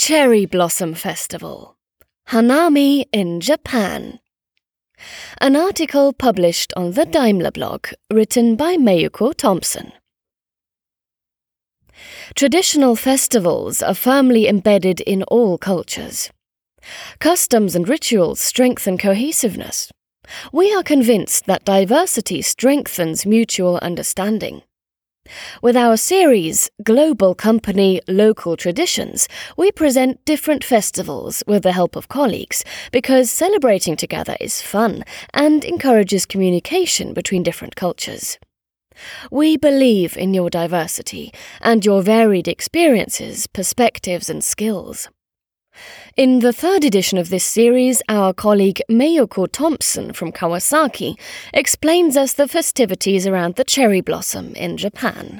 Cherry Blossom Festival. Hanami in Japan. An article published on the Daimler blog, written by Mayuko Thompson. Traditional festivals are firmly embedded in all cultures. Customs and rituals strengthen cohesiveness. We are convinced that diversity strengthens mutual understanding. With our series, Global Company, Local Traditions, we present different festivals with the help of colleagues because celebrating together is fun and encourages communication between different cultures. We believe in your diversity and your varied experiences, perspectives and skills. In the third edition of this series, our colleague Mayuko Thompson from Kawasaki explains us the festivities around the cherry blossom in Japan.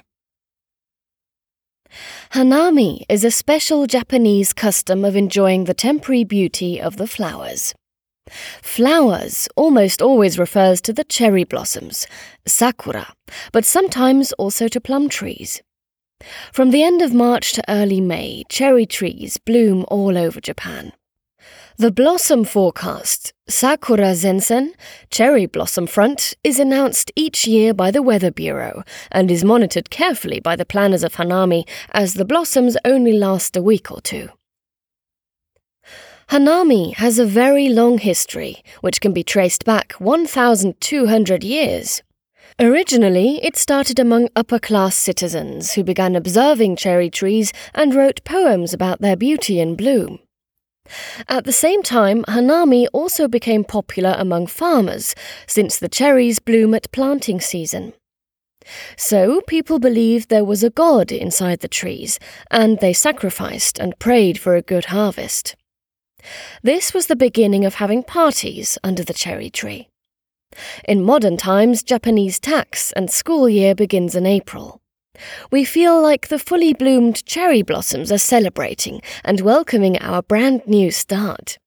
Hanami is a special Japanese custom of enjoying the temporary beauty of the flowers. Flowers almost always refers to the cherry blossoms, sakura, but sometimes also to plum trees. From the end of March to early May, cherry trees bloom all over Japan. The blossom forecast, Sakura Zensen, cherry blossom front, is announced each year by the Weather Bureau and is monitored carefully by the planners of Hanami as the blossoms only last a week or two. Hanami has a very long history, which can be traced back 1,200 years. Originally, it started among upper-class citizens who began observing cherry trees and wrote poems about their beauty and bloom. At the same time, Hanami also became popular among farmers, since the cherries bloom at planting season. So, people believed there was a god inside the trees, and they sacrificed and prayed for a good harvest. This was the beginning of having parties under the cherry tree. In modern times, Japanese tax and school year begins in April. We feel like the fully bloomed cherry blossoms are celebrating and welcoming our brand new start.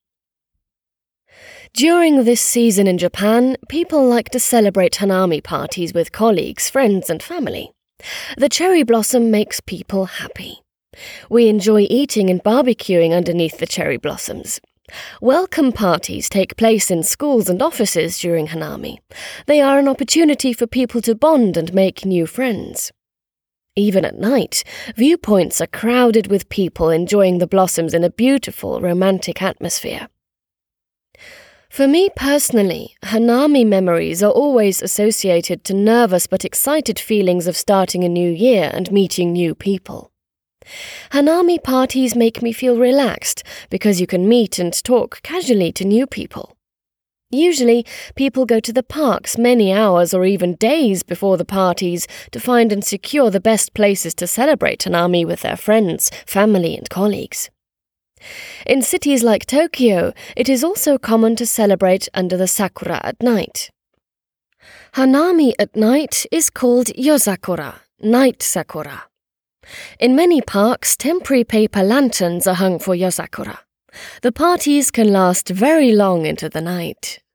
During this season in Japan, people like to celebrate Hanami parties with colleagues, friends and family. The cherry blossom makes people happy. We enjoy eating and barbecuing underneath the cherry blossoms. Welcome parties take place in schools and offices during Hanami. They are an opportunity for people to bond and make new friends. Even at night, viewpoints are crowded with people enjoying the blossoms in a beautiful, romantic atmosphere. For me personally, Hanami memories are always associated to nervous but excited feelings of starting a new year and meeting new people. Hanami parties make me feel relaxed because you can meet and talk casually to new people. Usually, people go to the parks many hours or even days before the parties to find and secure the best places to celebrate Hanami with their friends, family and colleagues. In cities like Tokyo, it is also common to celebrate under the sakura at night. Hanami at night is called Yozakura, night sakura. In many parks, temporary paper lanterns are hung for Yozakura. The parties can last very long into the night.